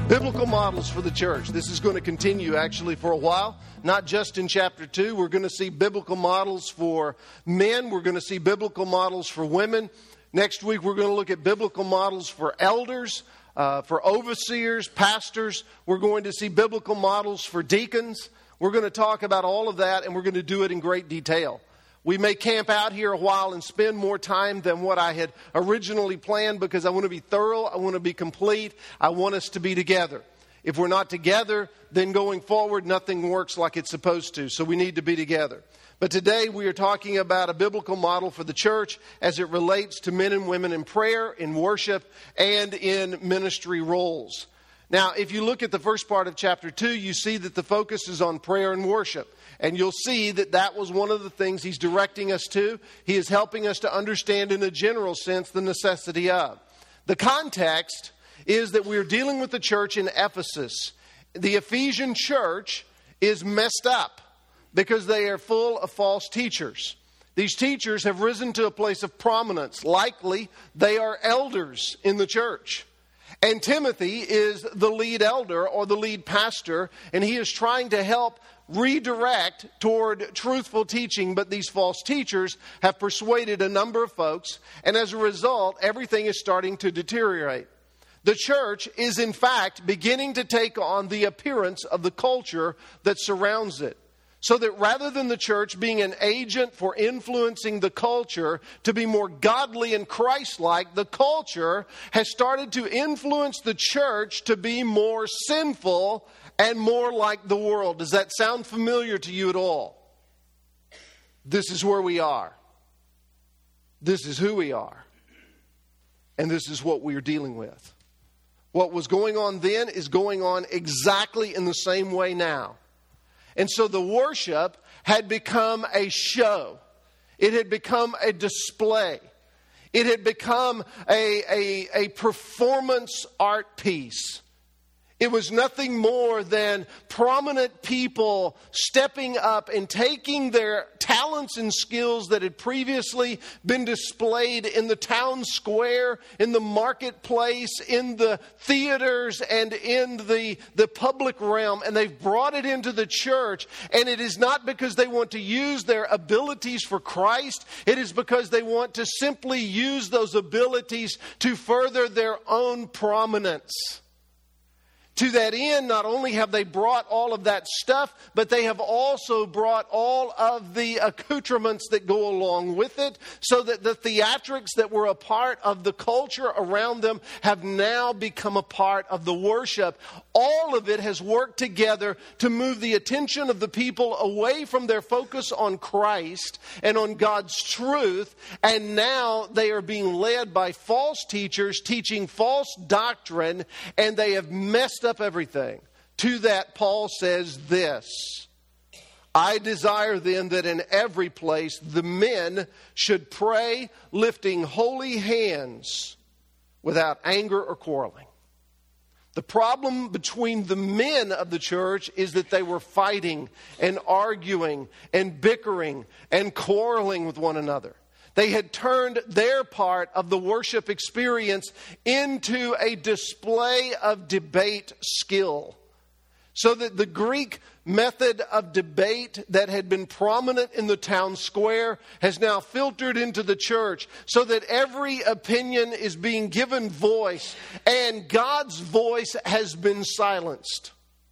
Biblical models for the church. This is going to continue actually for a while. Not just in chapter 2. We're going to see biblical models for men. We're going to see biblical models for women. Next week we're going to look at biblical models for elders, for overseers, pastors. We're going to see biblical models for deacons. We're going to talk about all of that, and we're going to do it in great detail. We may camp out here a while and spend more time than what I had originally planned because I want to be thorough, I want to be complete, I want us to be together. If we're not together, then going forward, nothing works like it's supposed to. So we need to be together. But today we are talking about a biblical model for the church as it relates to men and women in prayer, in worship, and in ministry roles. Now, if you look at the first part of chapter 2, you see that the focus is on prayer and worship. And you'll see that that was one of the things he's directing us to. He is helping us to understand in a general sense the necessity of. The context is that we're dealing with the church in Ephesus. The Ephesian church is messed up because they are full of false teachers. These teachers have risen to a place of prominence. Likely, they are elders in the church. And Timothy is the lead elder or the lead pastor, and he is trying to help redirect toward truthful teaching, but these false teachers have persuaded a number of folks, and as a result, everything is starting to deteriorate. The church is, in fact, beginning to take on the appearance of the culture that surrounds it. So that rather than the church being an agent for influencing the culture to be more godly and Christ-like, the culture has started to influence the church to be more sinful and more like the world. Does that sound familiar to you at all? This is where we are. This is who we are. And this is what we are dealing with. What was going on then is going on exactly in the same way now. And so the worship had become a show. It had become a display. It had become a performance art piece. It was nothing more than prominent people stepping up and taking their talents and skills that had previously been displayed in the town square, in the marketplace, in the theaters, and in the public realm, and they've brought it into the church. And it is not because they want to use their abilities for Christ. It is because they want to simply use those abilities to further their own prominence. To that end, not only have they brought all of that stuff, but they have also brought all of the accoutrements that go along with it, so that the theatrics that were a part of the culture around them have now become a part of the worship. All of it has worked together to move the attention of the people away from their focus on Christ and on God's truth, and now they are being led by false teachers teaching false doctrine, and they have messed up everything. To that, Paul says this: I desire then that in every place the men should pray, lifting holy hands without anger or quarreling. The problem between the men of the church is that they were fighting and arguing and bickering and quarreling with one another. They had turned their part of the worship experience into a display of debate skill. So that the Greek method of debate that had been prominent in the town square has now filtered into the church, so that every opinion is being given voice, and God's voice has been silenced.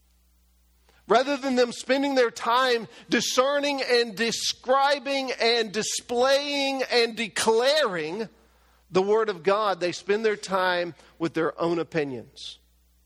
Rather than them spending their time discerning and describing and displaying and declaring the Word of God, they spend their time with their own opinions.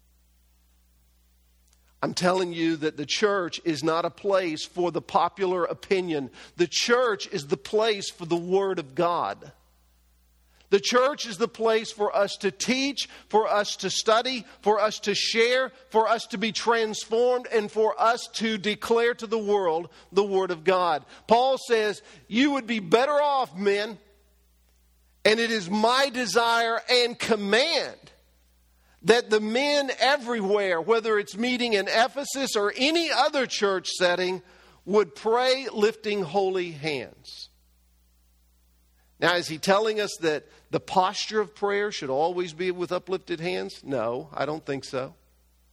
I'm telling you that the church is not a place for the popular opinion. The church is the place for the Word of God. The church is the place for us to teach, for us to study, for us to share, for us to be transformed, and for us to declare to the world the Word of God. Paul says, you would be better off, men, and it is my desire and command that the men everywhere, whether it's meeting in Ephesus or any other church setting, would pray lifting holy hands. Now, is he telling us that the posture of prayer should always be with uplifted hands? No, I don't think so.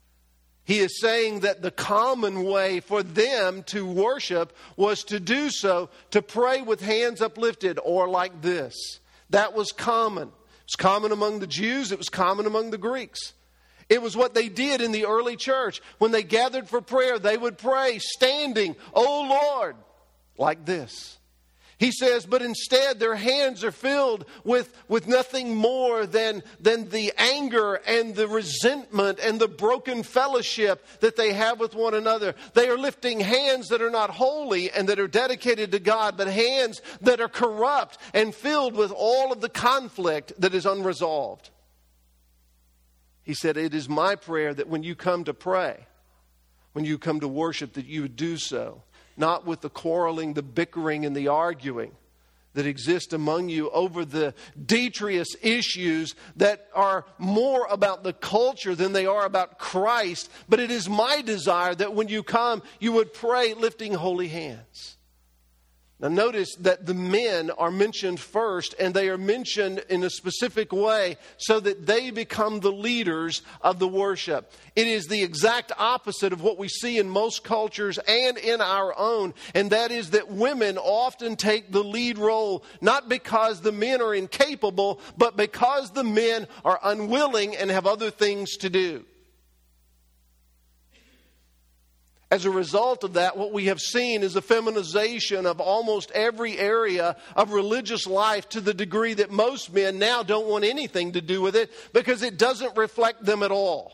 He is saying that the common way for them to worship was to do so, to pray with hands uplifted or like this. That was common. It was common among the Jews. It was common among the Greeks. It was what they did in the early church. When they gathered for prayer, they would pray standing, "O Lord," like this. He says, but instead their hands are filled with nothing more than the anger and the resentment and the broken fellowship that they have with one another. They are lifting hands that are not holy and that are dedicated to God, but hands that are corrupt and filled with all of the conflict that is unresolved. He said, it is my prayer that when you come to pray, when you come to worship, that you would do so not with the quarreling, the bickering, and the arguing that exist among you over the detritus issues that are more about the culture than they are about Christ. But it is my desire that when you come, you would pray lifting holy hands. Now notice that the men are mentioned first, and they are mentioned in a specific way so that they become the leaders of the worship. It is the exact opposite of what we see in most cultures and in our own, and that is that women often take the lead role, not because the men are incapable, but because the men are unwilling and have other things to do. As a result of that, what we have seen is a feminization of almost every area of religious life to the degree that most men now don't want anything to do with it because it doesn't reflect them at all.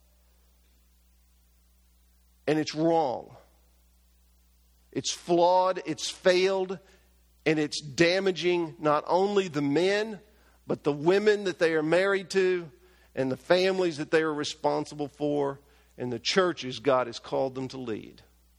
And it's wrong. It's flawed, it's failed, and it's damaging not only the men, but the women that they are married to and the families that they are responsible for, and the churches God has called them to lead.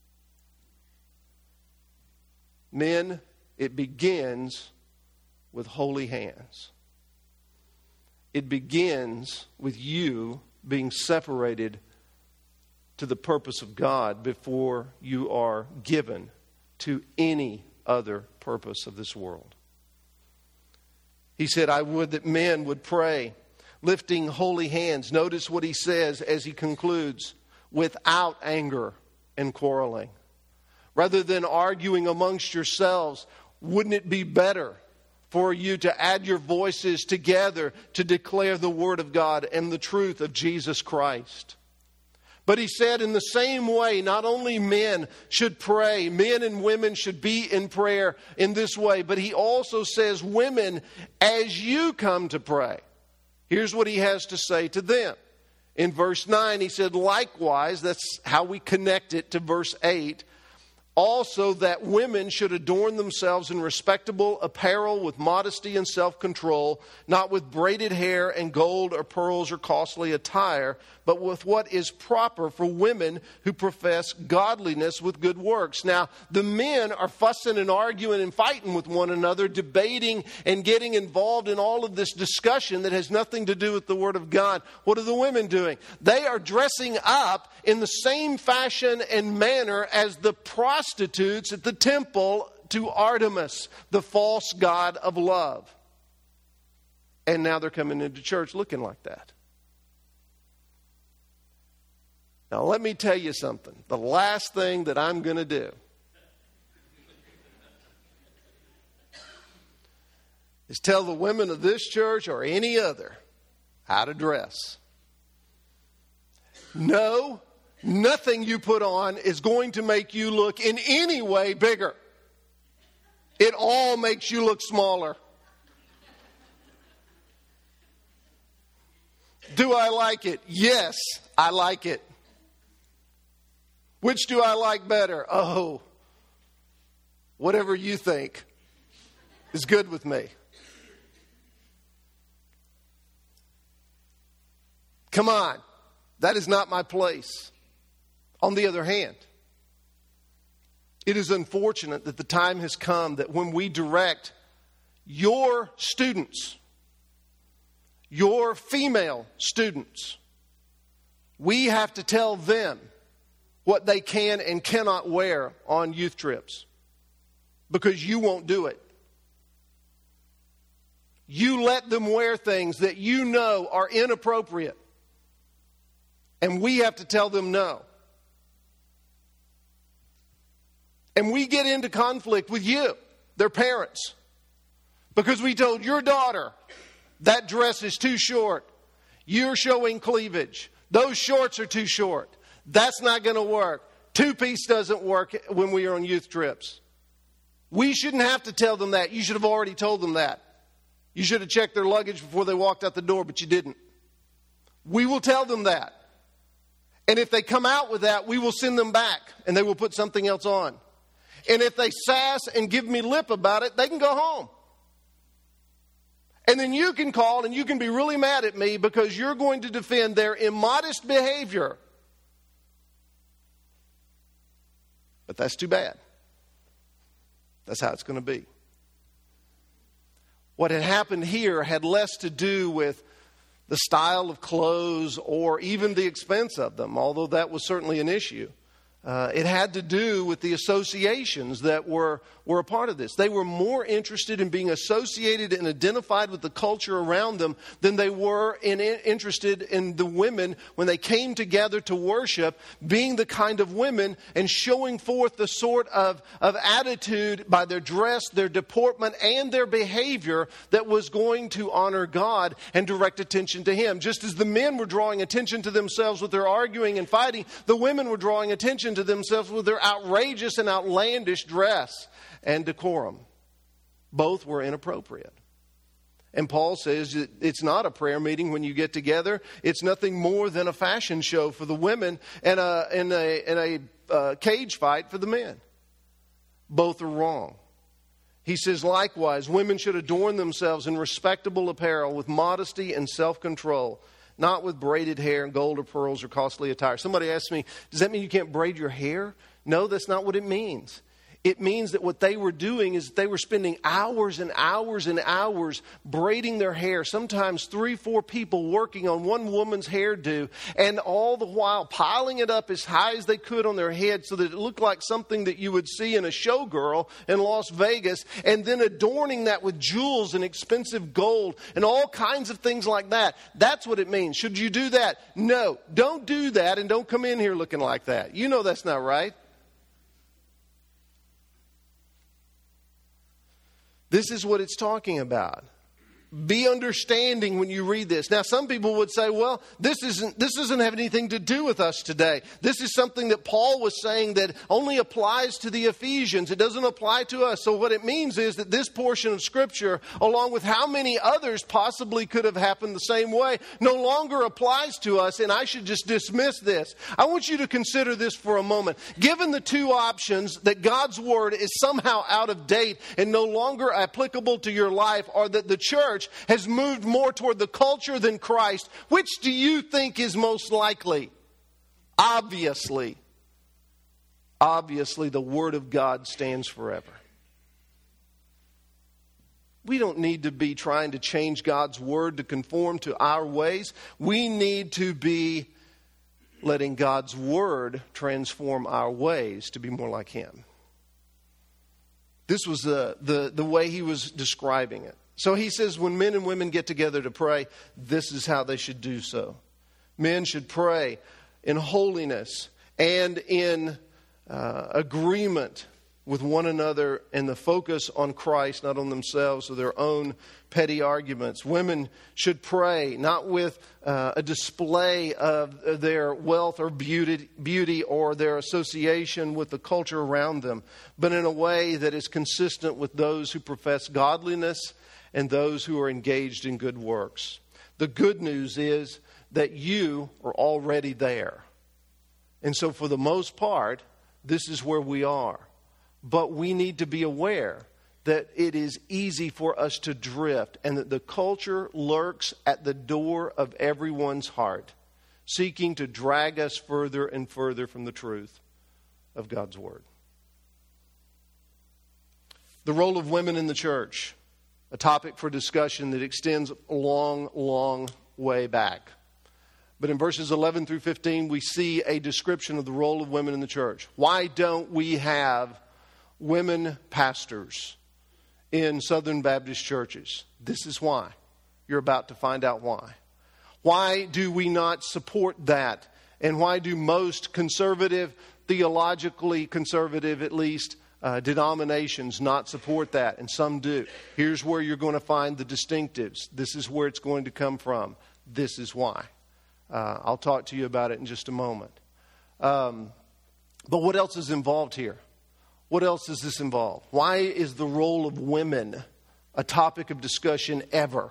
Men, it begins with holy hands. It begins with you being separated to the purpose of God before you are given to any other purpose of this world. He said, I would that men would pray lifting holy hands. Notice what he says as he concludes, without anger and quarreling. Rather than arguing amongst yourselves, wouldn't it be better for you to add your voices together to declare the word of God and the truth of Jesus Christ? But he said in the same way, not only men should pray, men and women should be in prayer in this way, but he also says, women, as you come to pray. Here's what he has to say to them. In verse 9, he said, likewise, that's how we connect it to verse 8, also that women should adorn themselves in respectable apparel with modesty and self-control, not with braided hair and gold or pearls or costly attire, but with what is proper for women who profess godliness with good works. Now, the men are fussing and arguing and fighting with one another, debating and getting involved in all of this discussion that has nothing to do with the Word of God. What are the women doing? They are dressing up in the same fashion and manner as the prostitutes at the temple to Artemis, the false god of love. And now they're coming into church looking like that. Now, let me tell you something. The last thing that I'm going to do is tell the women of this church or any other how to dress. No, nothing you put on is going to make you look in any way bigger. It all makes you look smaller. Do I like it? Yes, I like it. Which do I like better? Oh, whatever you think is good with me. Come on, that is not my place. On the other hand, it is unfortunate that the time has come that when we direct your students, your female students, we have to tell them what they can and cannot wear on youth trips because you won't do it. You let them wear things that you know are inappropriate. And we have to tell them no. And we get into conflict with you, their parents, because we told your daughter, that dress is too short. You're showing cleavage. Those shorts are too short. That's not going to work. Two-piece doesn't work when we are on youth trips. We shouldn't have to tell them that. You should have already told them that. You should have checked their luggage before they walked out the door, but you didn't. We will tell them that. And if they come out with that, we will send them back and they will put something else on. And if they sass and give me lip about it, they can go home. And then you can call and you can be really mad at me because you're going to defend their immodest behavior. But that's too bad. That's how it's going to be. What had happened here had less to do with the style of clothes or even the expense of them, although that was certainly an issue. It had to do with the associations that were a part of this. They were more interested in being associated and identified with the culture around them than they were interested in the women when they came together to worship, being the kind of women and showing forth the sort of attitude by their dress, their deportment, and their behavior that was going to honor God and direct attention to Him. Just as the men were drawing attention to themselves with their arguing and fighting, the women were drawing attention to themselves with their outrageous and outlandish dress and decorum. Both were inappropriate. And Paul says it's not a prayer meeting when you get together. It's nothing more than a fashion show for the women and a cage fight for the men. Both are wrong. He says, likewise, women should adorn themselves in respectable apparel with modesty and self-control, not with braided hair and gold or pearls or costly attire. Somebody asked me, does that mean you can't braid your hair? No, that's not what it means. It means that what they were doing is they were spending hours and hours and hours braiding their hair. Sometimes 3-4 people working on one woman's hairdo, and all the while piling it up as high as they could on their head so that it looked like something that you would see in a showgirl in Las Vegas, and then adorning that with jewels and expensive gold and all kinds of things like that. That's what it means. Should you do that? No, don't do that, and don't come in here looking like that. You know that's not right. This is what it's talking about. Be understanding when you read this. Now, some people would say, well, this doesn't have anything to do with us today. This is something that Paul was saying that only applies to the Ephesians. It doesn't apply to us. So what it means is that this portion of Scripture, along with how many others possibly could have happened the same way, no longer applies to us, and I should just dismiss this. I want you to consider this for a moment. Given the two options, that God's Word is somehow out of date and no longer applicable to your life, or that the church has moved more toward the culture than Christ, which do you think is most likely? Obviously, the Word of God stands forever. We don't need to be trying to change God's Word to conform to our ways. We need to be letting God's Word transform our ways to be more like Him. This was the way he was describing it. So he says when men and women get together to pray, this is how they should do so. Men should pray in holiness and in agreement with one another and the focus on Christ, not on themselves or their own petty arguments. Women should pray not with a display of their wealth or beauty or their association with the culture around them, but in a way that is consistent with those who profess godliness and those who are engaged in good works. The good news is that you are already there. And so for the most part, this is where we are. But we need to be aware that it is easy for us to drift and that the culture lurks at the door of everyone's heart, seeking to drag us further and further from the truth of God's Word. The role of women in the church, a topic for discussion that extends a long, long way back. But in verses 11 through 15, we see a description of the role of women in the church. Why don't we have women pastors in Southern Baptist churches? This is why. You're about to find out why. Why do we not support that And why do most conservative, theologically conservative at least, denominations not support that? And some do. Here's where you're going to find the distinctives. This is where it's going to come from. This is why. I'll talk to you about it in just a moment. But what else is involved here? What else does this involve? Why is the role of women a topic of discussion ever?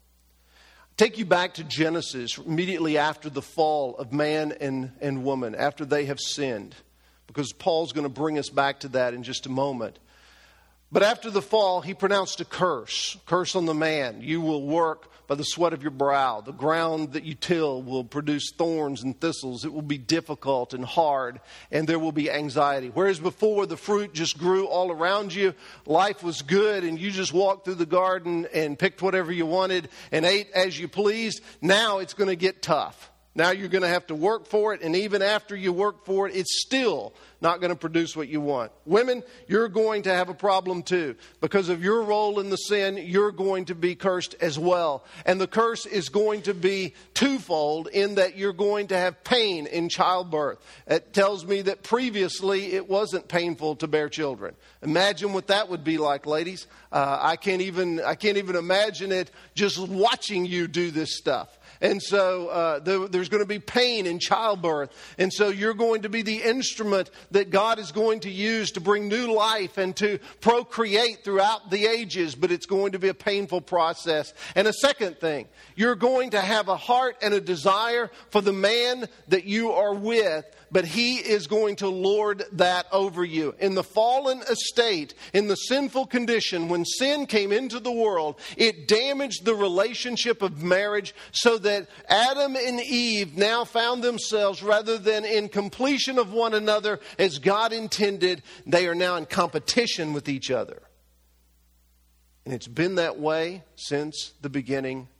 Take you back to Genesis, immediately after the fall of man and woman, after they have sinned, because Paul's going to bring us back to that in just a moment. But after the fall, he pronounced a curse on the man. You will work by the sweat of your brow. The ground that you till will produce thorns and thistles. It will be difficult and hard, and there will be anxiety. Whereas before, the fruit just grew all around you. Life was good, and you just walked through the garden and picked whatever you wanted and ate as you pleased. Now it's going to get tough. Now you're going to have to work for it, and even after you work for it, it's still not going to produce what you want. Women, you're going to have a problem too. Because of your role in the sin, you're going to be cursed as well. And the curse is going to be twofold in that you're going to have pain in childbirth. It tells me that previously it wasn't painful to bear children. Imagine what that would be like, ladies. I can't even imagine it just watching you do this stuff. And so there's going to be pain in childbirth. And so you're going to be the instrument that God is going to use to bring new life and to procreate throughout the ages. But it's going to be a painful process. And a second thing, you're going to have a heart and a desire for the man that you are with, but he is going to lord that over you. In the fallen estate, in the sinful condition, when sin came into the world, it damaged the relationship of marriage so that Adam and Eve now found themselves, rather than in completion of one another as God intended, they are now in competition with each other. And it's been that way since the beginning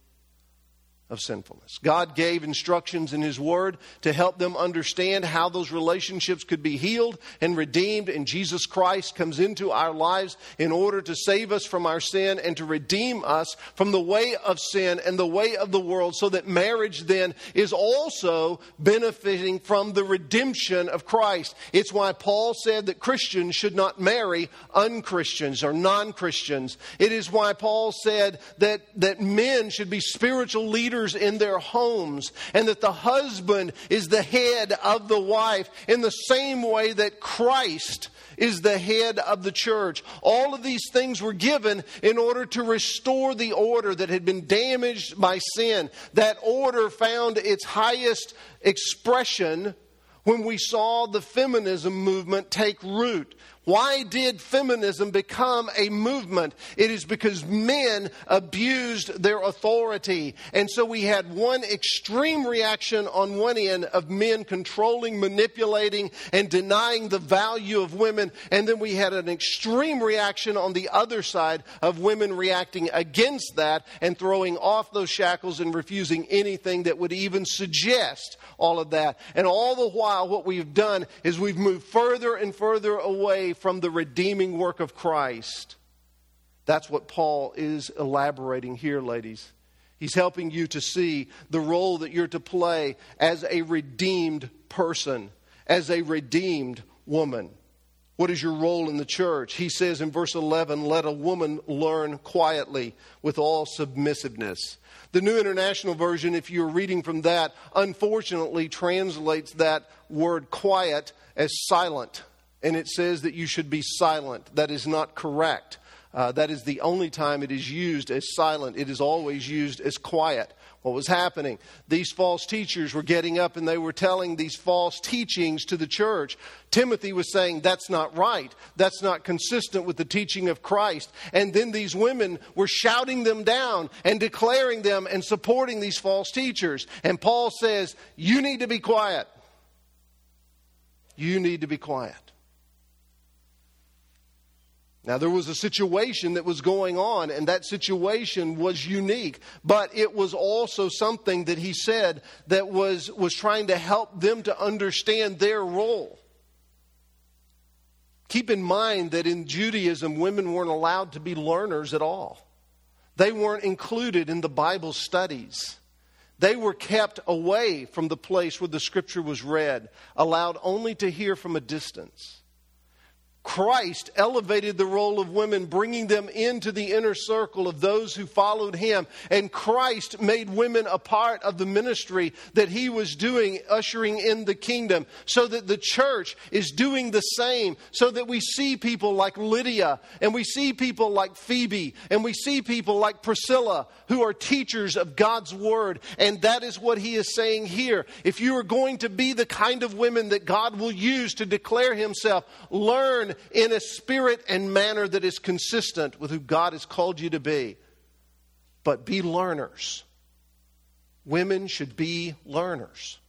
of sinfulness. God gave instructions in His Word to help them understand how those relationships could be healed and redeemed. And Jesus Christ comes into our lives in order to save us from our sin and to redeem us from the way of sin and the way of the world, so that marriage then is also benefiting from the redemption of Christ. It's why Paul said that Christians should not marry unchristians or non-Christians. It is why Paul said that men should be spiritual leaders in their homes, and that the husband is the head of the wife in the same way that Christ is the head of the church. All of these things were given in order to restore the order that had been damaged by sin. That order found its highest expression when we saw the feminism movement take root. Why did feminism become a movement? It is because men abused their authority. And so we had one extreme reaction on one end of men controlling, manipulating, and denying the value of women. And then we had an extreme reaction on the other side of women reacting against that and throwing off those shackles and refusing anything that would even suggest all of that. And all the while, what we've done is we've moved further and further away from the redeeming work of Christ. That's what Paul is elaborating here, ladies. He's helping you to see the role that you're to play as a redeemed person, as a redeemed woman. What is your role in the church? He says in verse 11, let a woman learn quietly with all submissiveness. The New International Version, if you're reading from that, unfortunately translates that word quiet as silent. And it says that you should be silent. That is not correct. That is the only time it is used as silent. It is always used as quiet. What was happening? These false teachers were getting up and they were telling these false teachings to the church. Timothy was saying, that's not right. That's not consistent with the teaching of Christ. And then these women were shouting them down and declaring them and supporting these false teachers. And Paul says, you need to be quiet. You need to be quiet. Now, there was a situation that was going on, and that situation was unique. But it was also something that he said that was trying to help them to understand their role. Keep in mind that in Judaism, women weren't allowed to be learners at all. They weren't included in the Bible studies. They were kept away from the place where the Scripture was read, allowed only to hear from a distance. Christ elevated the role of women, bringing them into the inner circle of those who followed him. And Christ made women a part of the ministry that he was doing, ushering in the kingdom, so that the church is doing the same, so that we see people like Lydia, and we see people like Phoebe, and we see people like Priscilla, who are teachers of God's word. And that is what he is saying here. If you are going to be the kind of women that God will use to declare himself, learn in a spirit and manner that is consistent with who God has called you to be. But be learners. Women should be learners.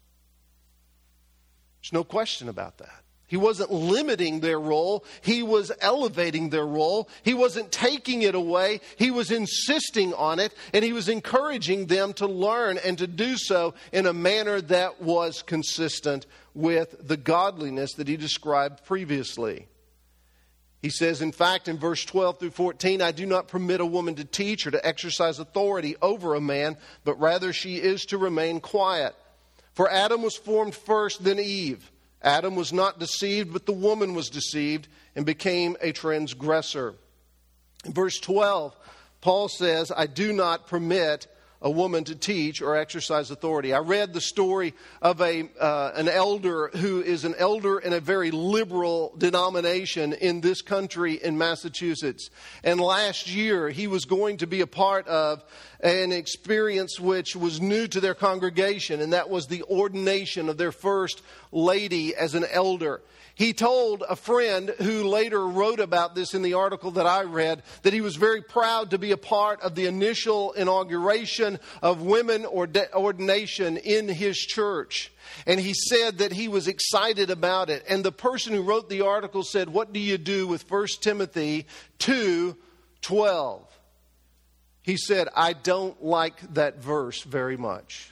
There's no question about that. He wasn't limiting their role. He was elevating their role. He wasn't taking it away. He was insisting on it. And he was encouraging them to learn and to do so in a manner that was consistent with the godliness that he described previously. He says, in fact, in verse 12 through 14, I do not permit a woman to teach or to exercise authority over a man, but rather she is to remain quiet. For Adam was formed first, then Eve. Adam was not deceived, but the woman was deceived and became a transgressor. In verse 12, Paul says, I do not permit a woman to teach or exercise authority. I read the story of an elder who is an elder in a very liberal denomination in this country in Massachusetts. And last year he was going to be a part of an experience which was new to their congregation, and that was the ordination of their first lady as an elder. He told a friend who later wrote about this in the article that I read that he was very proud to be a part of the initial inauguration of women ordination in his church. And he said that he was excited about it. And the person who wrote the article said, what do you do with 1 Timothy 2:12? He said, I don't like that verse very much.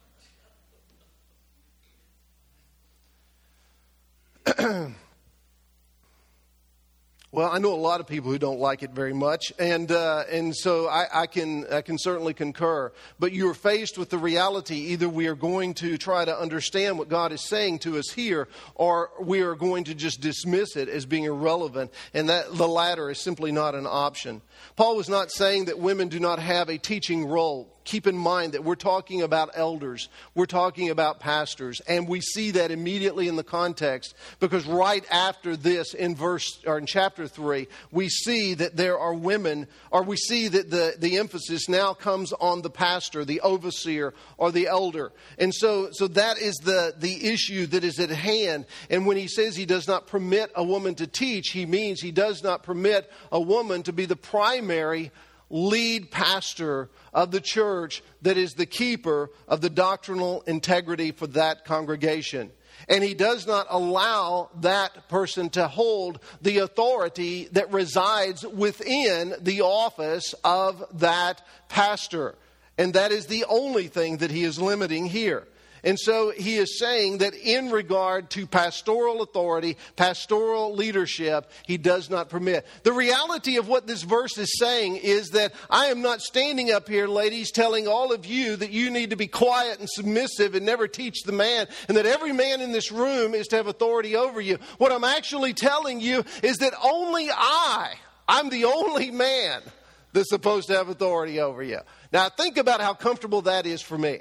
Well, I know a lot of people who don't like it very much, and so I can certainly concur. But you're faced with the reality: either we are going to try to understand what God is saying to us here, or we are going to just dismiss it as being irrelevant, and that the latter is simply not an option. Paul was not saying that women do not have a teaching role. Keep in mind that we're talking about elders, we're talking about pastors, and we see that immediately in the context, because right after this in chapter 3, we see that there are women, or we see that the emphasis now comes on the pastor, the overseer, or the elder. And so that is the issue that is at hand. And when he says he does not permit a woman to teach, he means he does not permit a woman to be the primary lead pastor of the church that is the keeper of the doctrinal integrity for that congregation. And he does not allow that person to hold the authority that resides within the office of that pastor. And that is the only thing that he is limiting here. And so he is saying that in regard to pastoral authority, pastoral leadership, he does not permit. The reality of what this verse is saying is that I am not standing up here, ladies, telling all of you that you need to be quiet and submissive and never teach the man, and that every man in this room is to have authority over you. What I'm actually telling you is that only I'm the only man that's supposed to have authority over you. Now think about how comfortable that is for me.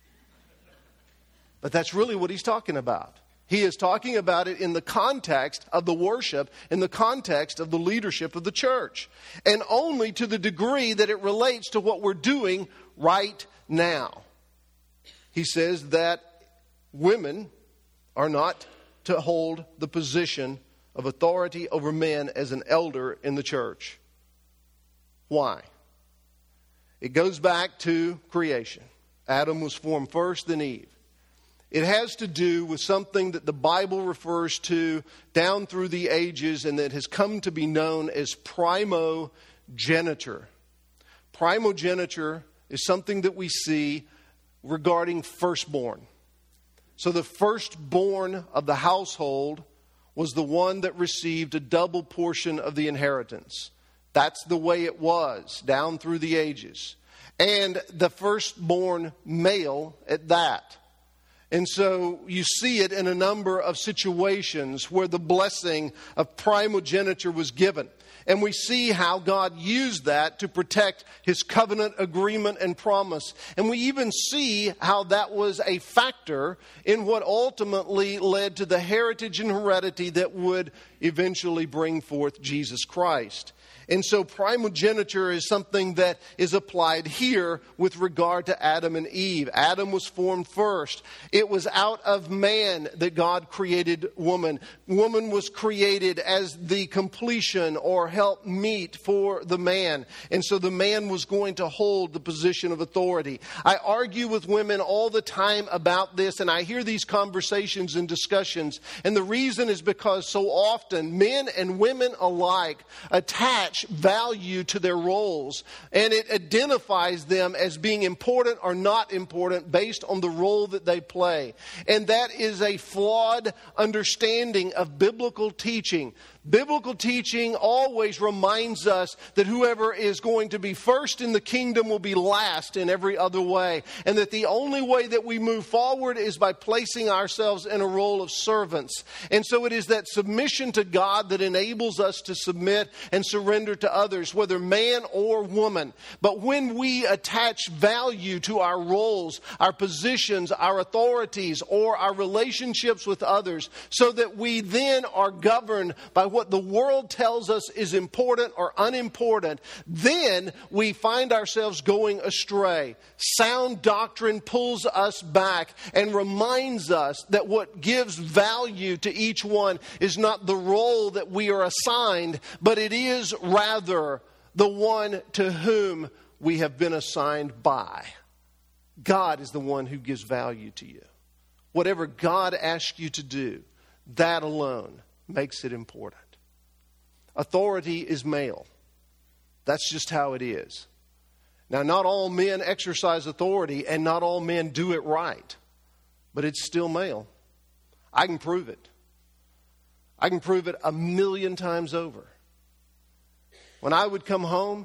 But that's really what he's talking about. He is talking about it in the context of the worship, in the context of the leadership of the church. And only to the degree that it relates to what we're doing right now. He says that women are not to hold the position of authority over men as an elder in the church. Why? It goes back to creation. Adam was formed first, then Eve. It has to do with something that the Bible refers to down through the ages and that has come to be known as primogeniture. Primogeniture is something that we see regarding firstborn. So the firstborn of the household was the one that received a double portion of the inheritance. That's the way it was down through the ages. and the firstborn male at that. And so you see it in a number of situations where the blessing of primogeniture was given. And we see how God used that to protect his covenant agreement and promise. And we even see how that was a factor in what ultimately led to the heritage and heredity that would eventually bring forth Jesus Christ. And so primogeniture is something that is applied here with regard to Adam and Eve. Adam was formed first. It was out of man that God created woman. Woman was created as the completion or help meet for the man. And so the man was going to hold the position of authority. I argue with women all the time about this, and I hear these conversations and discussions. And the reason is because so often men and women alike attach value to their roles, and it identifies them as being important or not important based on the role that they play. And that is a flawed understanding of biblical teaching. Biblical teaching always reminds us that whoever is going to be first in the kingdom will be last in every other way. And that the only way that we move forward is by placing ourselves in a role of servants. And so it is that submission to God that enables us to submit and surrender to others, whether man or woman. But when we attach value to our roles, our positions, our authorities, or our relationships with others, so that we then are governed by what the world tells us is important or unimportant, then we find ourselves going astray. Sound doctrine pulls us back and reminds us that what gives value to each one is not the role that we are assigned, but it is rather the one to whom we have been assigned by. God is the one who gives value to you. Whatever God asks you to do, that alone makes it important. Authority is male. That's just how it is. Now, not all men exercise authority and not all men do it right, but it's still male. I can prove it. I can prove it 1,000,000 times over. When I would come home,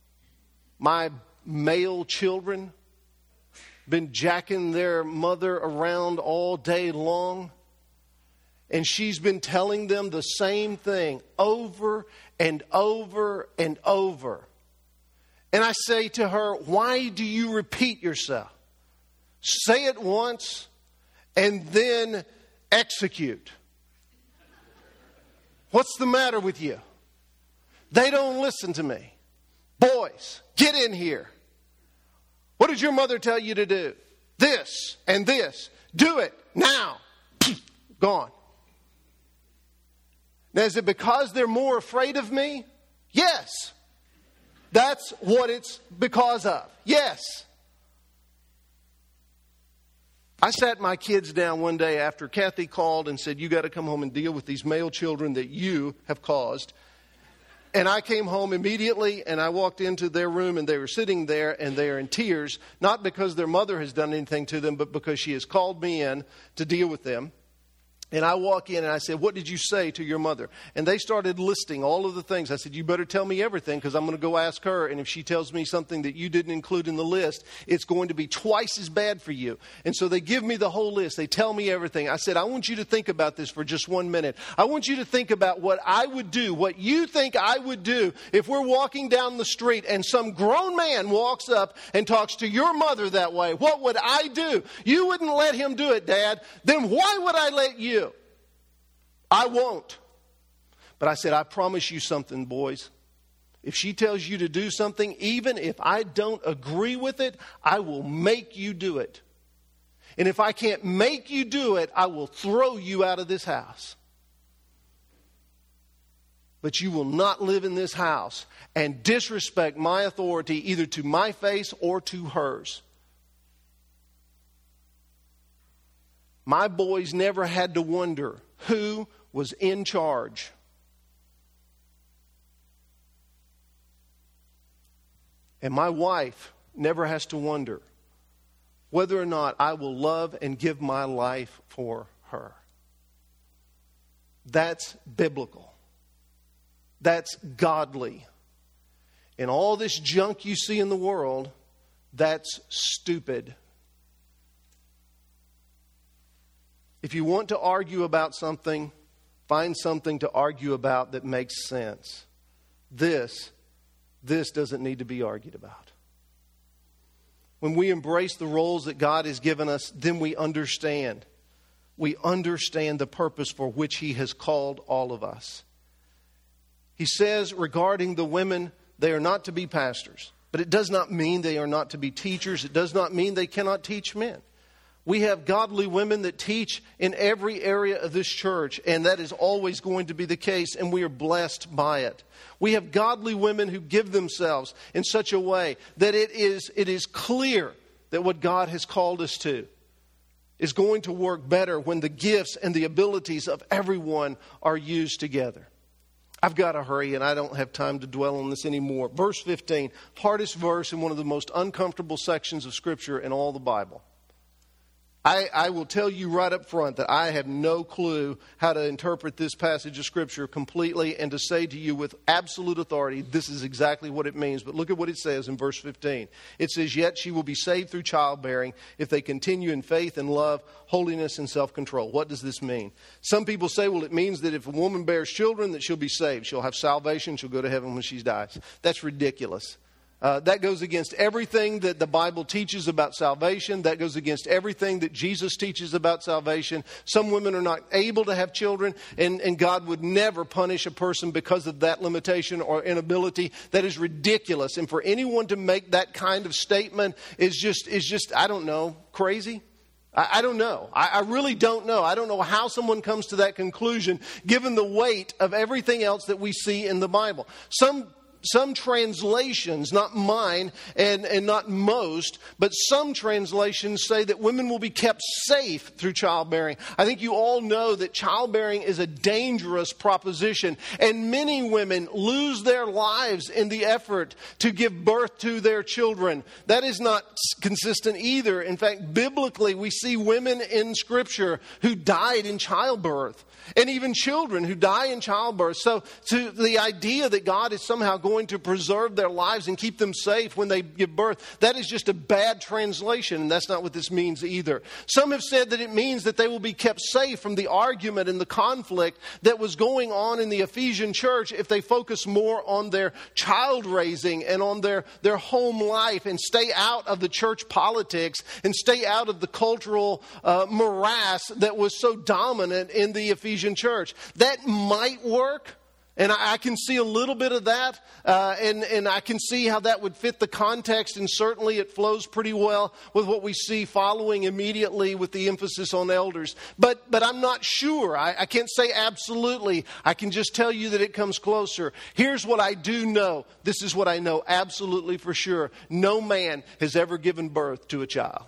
my male children been jacking their mother around all day long. And she's been telling them the same thing over and over and over. And I say to her, why do you repeat yourself? Say it once and then execute. What's the matter with you? They don't listen to me. Boys, get in here. What did your mother tell you to do? This and this. Do it now. Gone. Now, is it because they're more afraid of me? Yes. That's what it's because of. Yes. I sat my kids down one day after Kathy called and said, you got to come home and deal with these male children that you have caused. And I came home immediately and I walked into their room and they were sitting there and they are in tears, not because their mother has done anything to them, but because she has called me in to deal with them. And I walk in and I said, what did you say to your mother? And they started listing all of the things. I said, you better tell me everything because I'm going to go ask her. And if she tells me something that you didn't include in the list, it's going to be twice as bad for you. And so they give me the whole list. They tell me everything. I said, I want you to think about this for just 1 minute. I want you to think about what I would do, what you think I would do if we're walking down the street and some grown man walks up and talks to your mother that way. What would I do? You wouldn't let him do it, Dad. Then why would I let you? I won't. But I said, I promise you something, boys. If she tells you to do something, even if I don't agree with it, I will make you do it. And if I can't make you do it, I will throw you out of this house. But you will not live in this house and disrespect my authority either to my face or to hers. My boys never had to wonder who was in charge. And my wife never has to wonder whether or not I will love and give my life for her. That's biblical. That's godly. And all this junk you see in the world, That's stupid. If you want to argue about something, find something to argue about that makes sense. This doesn't need to be argued about. When we embrace the roles that God has given us, then we understand. We understand the purpose for which He has called all of us. He says regarding the women, they are not to be pastors. But it does not mean they are not to be teachers. It does not mean they cannot teach men. We have godly women that teach in every area of this church, and that is always going to be the case, and we are blessed by it. We have godly women who give themselves in such a way that it is clear that what God has called us to is going to work better when the gifts and the abilities of everyone are used together. I've got to hurry, and I don't have time to dwell on this anymore. Verse 15, hardest verse in one of the most uncomfortable sections of Scripture in all the Bible. I will tell you right up front that I have no clue how to interpret this passage of Scripture completely and to say to you with absolute authority, this is exactly what it means. But look at what it says in verse 15. It says, yet she will be saved through childbearing if they continue in faith and love, holiness and self-control. What does this mean? Some people say, well, it means that if a woman bears children, that she'll be saved. She'll have salvation. She'll go to heaven when she dies. That's ridiculous. That goes against everything that the Bible teaches about salvation. That goes against everything that Jesus teaches about salvation. Some women are not able to have children, and God would never punish a person because of that limitation or inability. That is ridiculous. And for anyone to make that kind of statement is just I don't know, crazy. I don't know. I really don't know. I don't know how someone comes to that conclusion given the weight of everything else that we see in the Bible. Some translations, not mine and not most, but some translations say that women will be kept safe through childbearing. I think you all know that childbearing is a dangerous proposition, and many women lose their lives in the effort to give birth to their children. That is not consistent either. In fact, biblically, we see women in Scripture who died in childbirth, and even children who die in childbirth. So to the idea that God is somehow going to preserve their lives and keep them safe when they give birth, that is just a bad translation, and that's not what this means either. Some have said that it means that they will be kept safe from the argument and the conflict that was going on in the Ephesian church if they focus more on their child raising and on their home life and stay out of the church politics and stay out of the cultural morass that was so dominant in the Ephesian church. That might work. And I can see a little bit of that, and I can see how that would fit the context, and certainly it flows pretty well with what we see following immediately with the emphasis on elders. But I'm not sure. I can't say absolutely. I can just tell you that it comes closer. Here's what I do know. This is what I know absolutely for sure. No man has ever given birth to a child.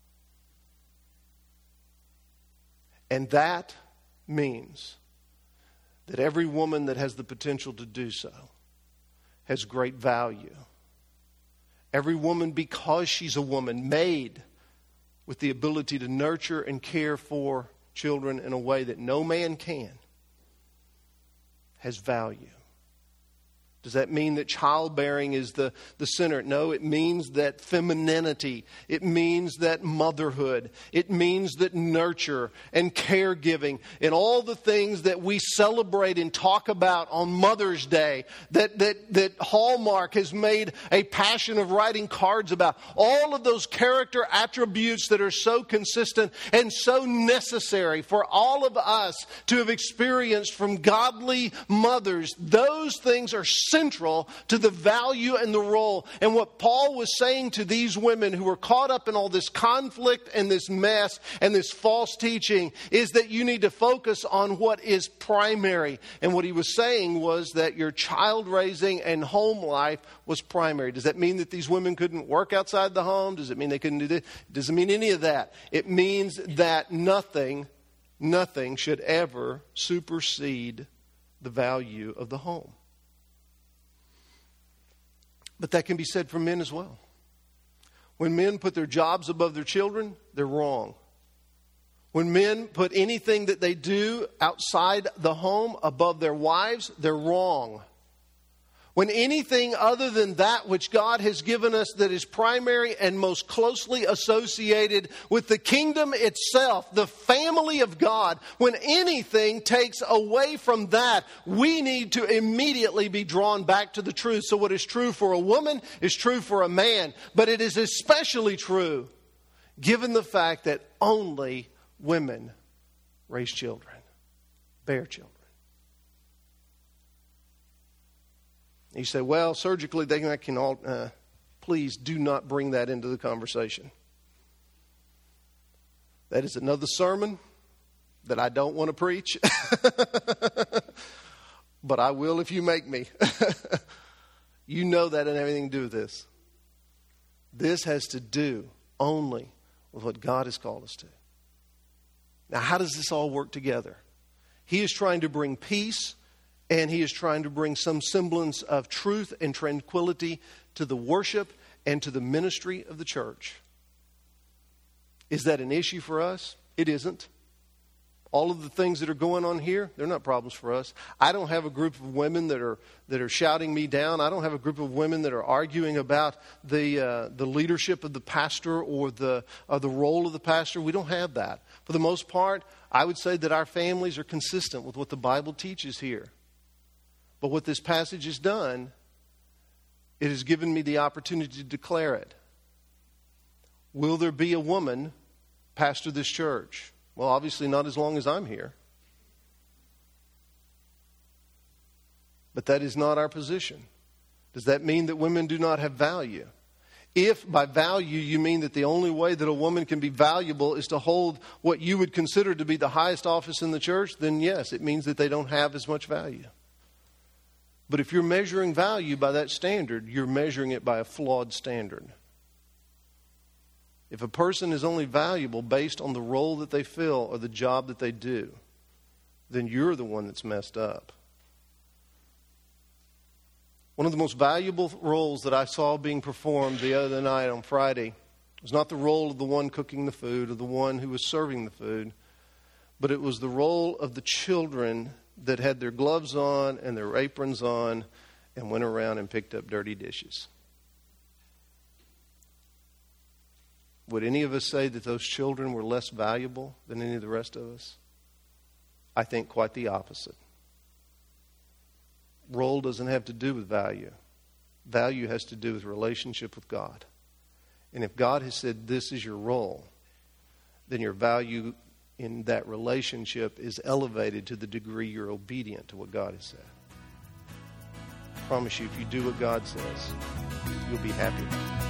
And that means that every woman that has the potential to do so has great value. Every woman, because she's a woman made with the ability to nurture and care for children in a way that no man can, has value. Does that mean that childbearing is the center? No, it means that femininity. It means that motherhood. It means that nurture and caregiving and all the things that we celebrate and talk about on Mother's Day that Hallmark has made a passion of writing cards about. All of those character attributes that are so consistent and so necessary for all of us to have experienced from godly mothers. Those things are central to the value and the role. And what Paul was saying to these women who were caught up in all this conflict and this mess and this false teaching is that you need to focus on what is primary. And what he was saying was that your child raising and home life was primary. Does that mean that these women couldn't work outside the home? Does it mean they couldn't do this? It doesn't mean any of that. It means that nothing should ever supersede the value of the home. But that can be said for men as well. When men put their jobs above their children, they're wrong. When men put anything that they do outside the home above their wives, they're wrong. When anything other than that which God has given us that is primary and most closely associated with the kingdom itself, the family of God, when anything takes away from that, we need to immediately be drawn back to the truth. So what is true for a woman is true for a man, but it is especially true given the fact that only women raise children, bear children. You say, well, surgically, they can all... please do not bring that into the conversation. That is another sermon that I don't want to preach. But I will if you make me. You know that doesn't have anything to do with this. This has to do only with what God has called us to. Now, how does this all work together? He is trying to bring peace, and He is trying to bring some semblance of truth and tranquility to the worship and to the ministry of the church. Is that an issue for us? It isn't. All of the things that are going on here, they're not problems for us. I don't have a group of women that are shouting me down. I don't have a group of women that are arguing about the leadership of the pastor or the role of the pastor. We don't have that. For the most part, I would say that our families are consistent with what the Bible teaches here. But what this passage has done, it has given me the opportunity to declare it. Will there be a woman pastor this church? Well, obviously not as long as I'm here. But that is not our position. Does that mean that women do not have value? If by value you mean that the only way that a woman can be valuable is to hold what you would consider to be the highest office in the church, then yes, it means that they don't have as much value. But if you're measuring value by that standard, you're measuring it by a flawed standard. If a person is only valuable based on the role that they fill or the job that they do, then you're the one that's messed up. One of the most valuable roles that I saw being performed the other night on Friday was not the role of the one cooking the food or the one who was serving the food, but it was the role of the children that had their gloves on and their aprons on and went around and picked up dirty dishes. Would any of us say that those children were less valuable than any of the rest of us? I think quite the opposite. Role doesn't have to do with value. Value has to do with relationship with God. And if God has said this is your role, then your value in that relationship is elevated to the degree you're obedient to what God has said. I promise you, if you do what God says, you'll be happy.